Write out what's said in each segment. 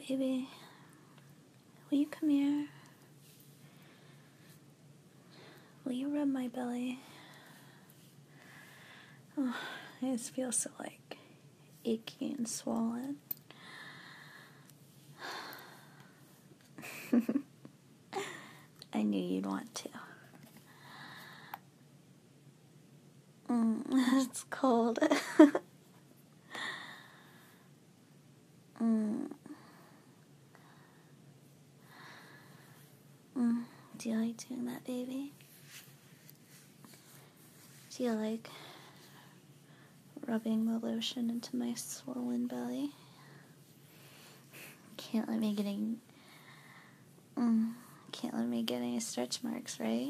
baby. Will you come here? Will you rub my belly? Oh, I just feel so, like, achy and swollen. I knew you'd want to. It's cold. Do you like doing that, baby? Do you like rubbing the lotion into my swollen belly? Can't let me get any stretch marks, right?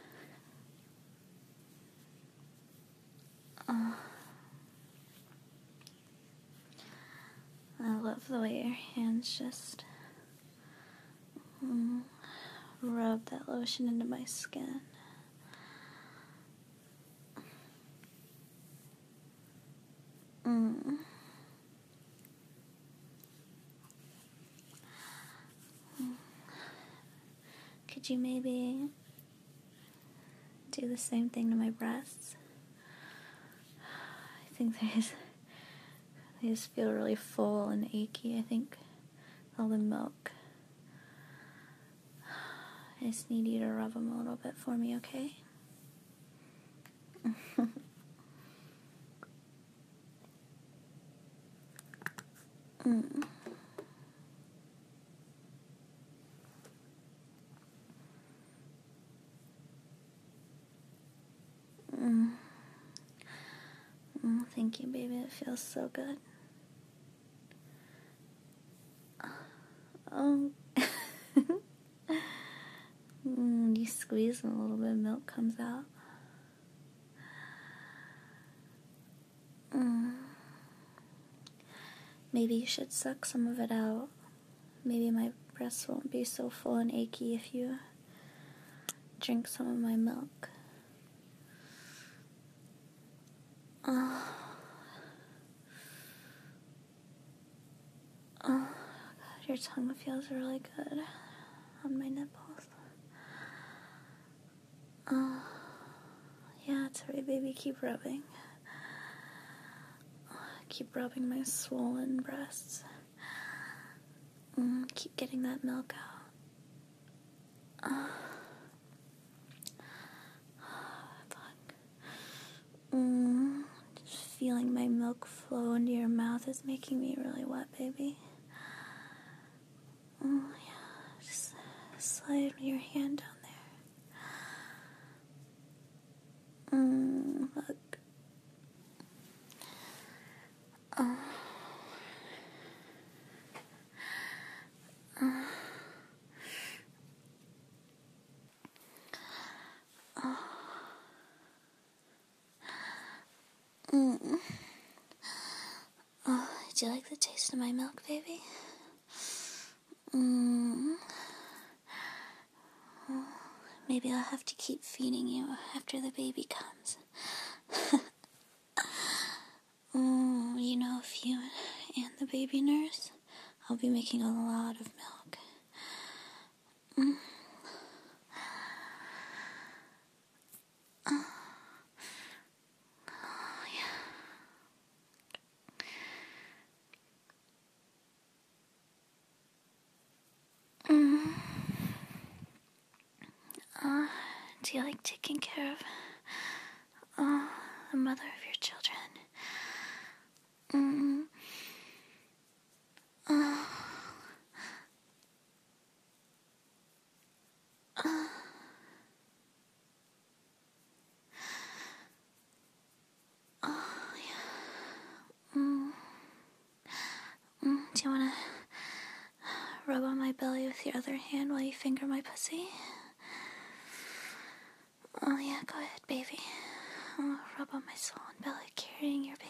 I love the way your hands just rub that lotion into my skin. Could you maybe do the same thing to my breasts? I think they just feel really full and achy. I think all the milk. I just need you to rub them a little bit for me, okay? Thank you, baby. It feels so good. Oh. You squeeze and a little bit of milk comes out. Maybe you should suck some of it out. Maybe my breasts won't be so full and achy if you drink some of my milk. Oh, God, your tongue feels really good on my nipples. Oh, yeah, it's alright, baby. Keep rubbing. Keep rubbing my swollen breasts. Keep getting that milk out. Just feeling my milk flow into your mouth is making me really wet, baby. Oh, yeah. Just slide your hand down there. Look. Do you like the taste of my milk, baby? Maybe I'll have to keep feeding you after the baby comes. You know, if you and the baby nurse, I'll be making a lot of milk. Do you like taking care of the mother of your children? Do you want to rub on my belly with your other hand while you finger my pussy? Oh, yeah, go ahead, baby. I'll rub on my swollen belly, carrying your baby.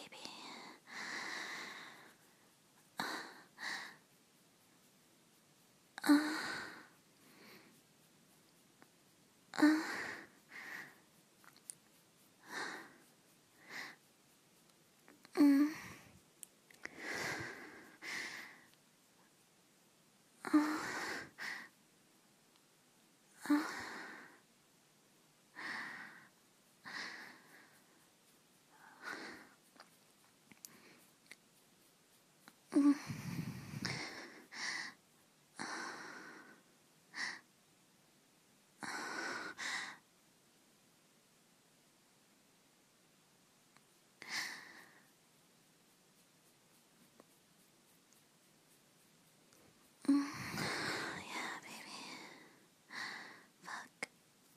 Yeah, baby. Fuck.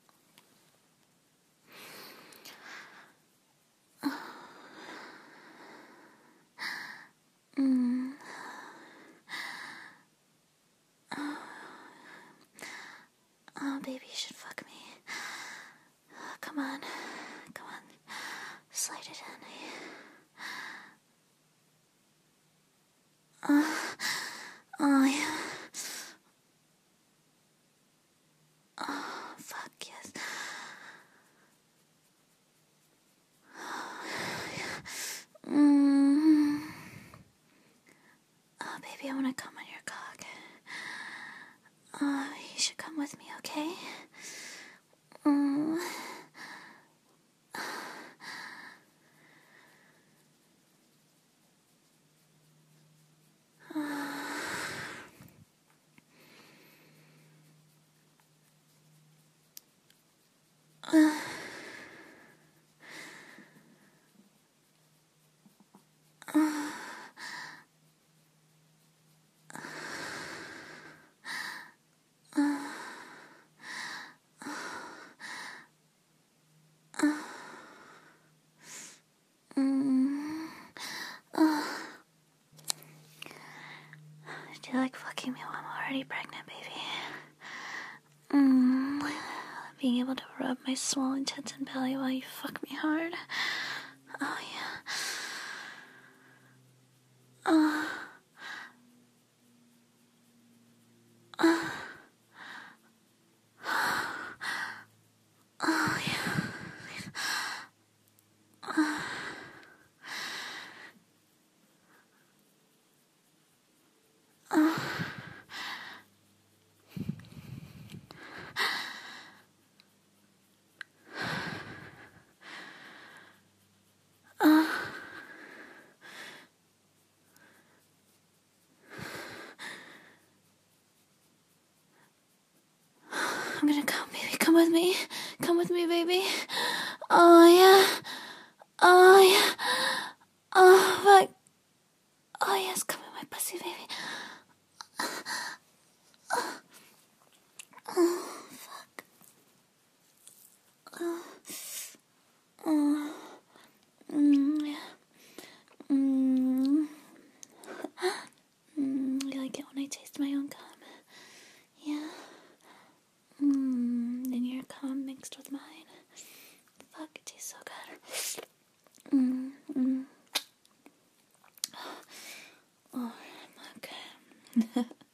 Oh, baby, you should fuck me. Come on. Come on. Slide it in. Oh, yeah. Oh, fuck, yes. Oh, baby, I want to come on your cock. Oh, you should come with me, okay? Mm. Do you like fucking me while I'm already pregnant, baby? Being able to rub my swollen tits and belly while you fuck me hard. Oh, yeah. Oh, yeah. I'm gonna come, baby. Come with me. Come with me, baby. Oh, yeah. Oh, yeah. Oh, fuck. Oh, yes. Come in my pussy, baby. Oh, fuck. Oh. Yeah. You like it when I taste my own cum? Yeah. Then your cum mixed with mine. Fuck, it tastes so good. Oh, okay.